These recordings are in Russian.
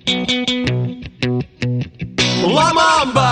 Ла Мамба!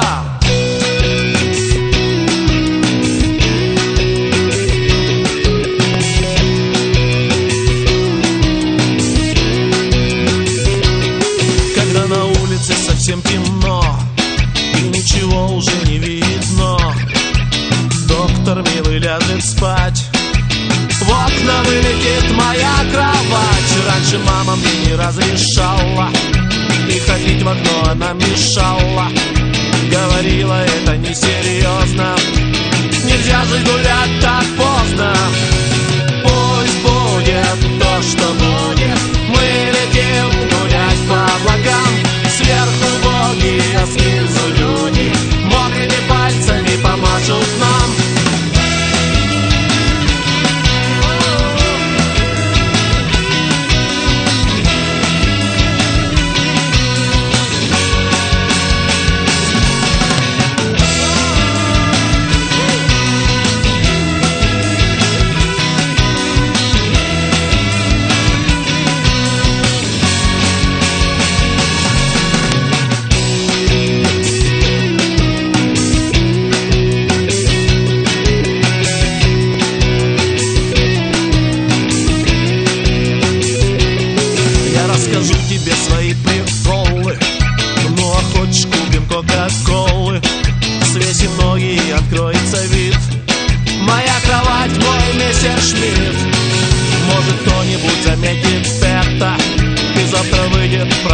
Когда на улице совсем темно и ничего уже не видно, доктор милый ляжет спать, в окна вылетит моя кровать. Раньше мама мне не разрешала, и ходить в окно она мешала. Говорила, это несерьезно, нельзя же гулять так поздно. Пусть будет то, что будет, мы летим гулять по облакам. Сверху боги, а снизу люди, мокрыми пальцами помашут нам. Расскажу тебе свои приколы, ну а хочешь купим кока-колы? Свеси ноги и откроется вид, моя кровать, мой мессершмитт. Может кто-нибудь заметит это и завтра выйдет